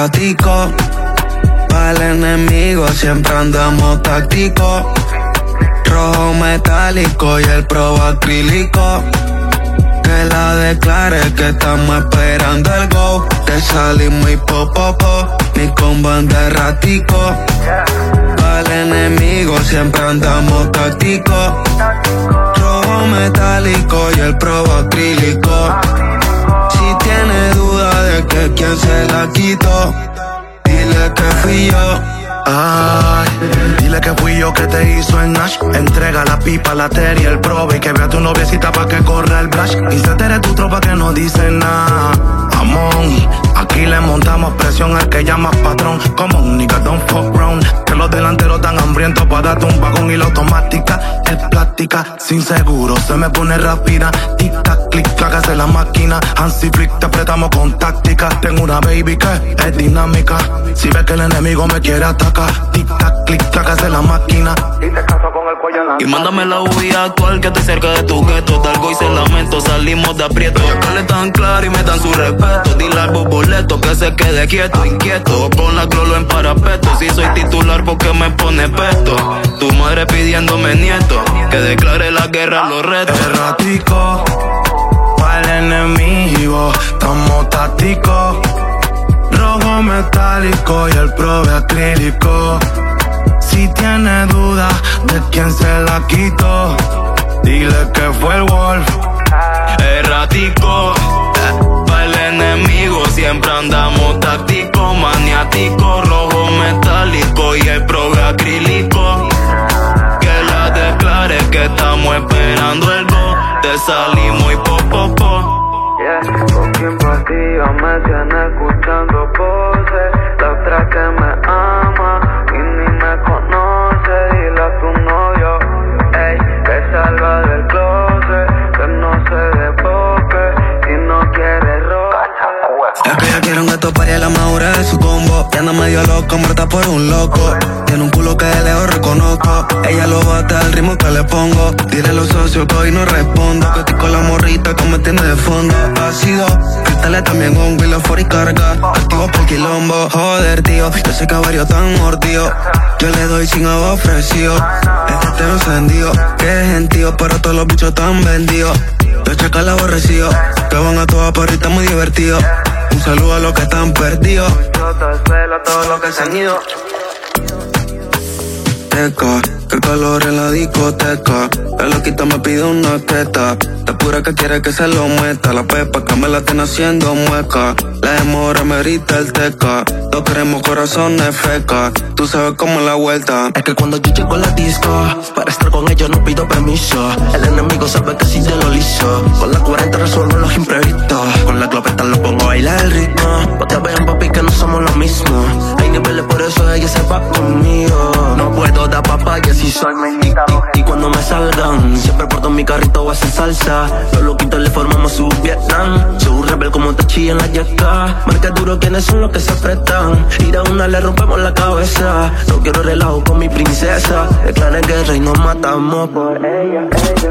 ratico. Para el enemigo siempre andamos tácticos. Rojo metálico y el pro acrílico. Que la declare que estamos esperando el go. Te salimos y po, ni con banda ratico. Para el enemigo siempre andamos tácticos. Rojo metálico y el pro acrílico. Si tiene duda de que quién se la quitó, dile que fui yo. Ay, dile que fui yo que te hizo el Nash. Entrega la pipa, la Terry, el probe. Y que vea a tu noviecita pa' que corra el Blash. Y se entere tu tropa que no dice nada. Amón, aquí le montamos presión al que llamas patrón. Como un nigga don't fuck round. Que los delanteros tan hambrientos pa' darte un vagón. Y la automática es plástica, sin seguro se me pone rápida. Tic tac, clic clac, hace la máquina. Hansi flick, te apretamos con táctica. Tengo una baby que es dinámica. Si ves que el enemigo me quiere atacar, tic tac, clic clac, hace la máquina. Y te caso con el cuello en la. Y mándame la huida actual que estoy cerca de tu gueto. Talgo y se lamento, salimos de aprieto. Y acá le tan claro y me dan su respeto. Dile al boleto que se quede quieto, inquieto. Con la clolo en parapeto. Si soy titular porque me pone pesto. Tu madre pidiéndome nieto. Que declare la guerra a los retos. Errático, para el enemigo, estamos tácticos. Rojo metálico y el probe acrílico. Si tiene duda de quién se la quitó, dile que fue el Wolf. Errático, para el enemigo siempre andamos táctico, maniático, rojo metálico y el probe acrílico. Que la declare que estamos esperando el go. Te salimos y po. Con quien partía me tiene escuchando voces. La otra que me ama y ni me conoce. Dile a tu novio, ey, que salga del closet, que no se desboque y no quiere roce. Es que ella quiere un gato para la madurez de su combo. Y anda medio loco, muerta por un loco. Tiene un culo que de lejos reconozco. Ella lo bate al ritmo que le pongo. Dile a los socios que hoy no respondo. Que estoy con la morrita que me tiene de fondo. Ácido, cristales también hongo y la for y carga. Activo por quilombo. Joder, tío, yo sé que a varios tan mordidos. Yo le doy sin agua ofrecido. Este te encendido, que es gentío, pero todos los bichos están vendidos. Los chacales aborrecidos, que van a todas parritas muy divertidos. Un saludo a los que están perdidos. A todos los que se han ido. Teca, que calor en la discoteca. La loquita me pide una teta. Te pura que quiere que se lo meta. La pepa que me la tiene haciendo mueca. La demora me grita el teca. No queremos corazones feca. Tú sabes cómo es la vuelta. Es que cuando yo llego a la disco, para estar con ellos no pido permiso. El enemigo sabe que si yo lo liso. Con la 40 resuelvo los imprevistos. Con la clopeta lo pongo a bailar el ritmo. Pa' que vean papi que no somos lo mismo. Hay niveles por eso ella se va conmigo. No puedo dar papaya si soy mexicano. Y cuando me salgan, siempre porto mi carrito o hacer salsa. Los loquitos le formamos su Vietnam. Soy un rebel como Tachi en la yaca. Marca duro quienes son los que se apretan. Ir a una le rompemos la cabeza. No quiero relajo con mi princesa. Declaren guerra y nos matamos por ella.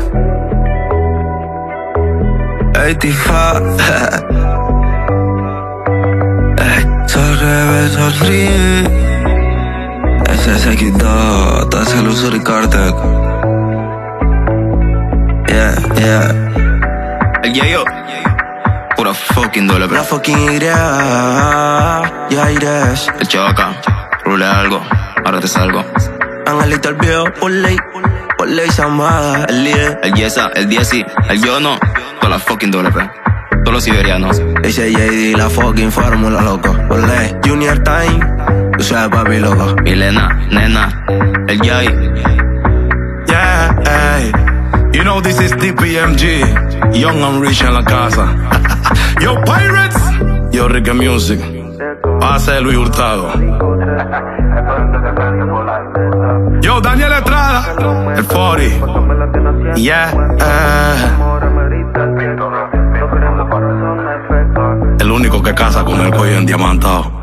85. Sos rebel, sos ring. Ese se quitó, te hace luz y Carter. Yeah. El Yayo, pura fucking doble, La fucking idea, ya irás. el choca, rule algo, ahora te salgo. Angelito el viejo, por ley zamada. El líder, El Yesa, el Diezi, el Yo no, toda la fucking doble, todos los siberianos. dice JD, la fucking fórmula, loco. Por ley, Junior Time, tú sabes papi, loco. Milena, nena, el Yay. Yeah, hey. You know this is DPMG. Young and rich en la casa. Yo, Pirates. Yo, Ricky Music. Pase Luis Hurtado. Yo, Daniel Estrada. El 40. Yeah. El único que casa con el cuello endiamantado.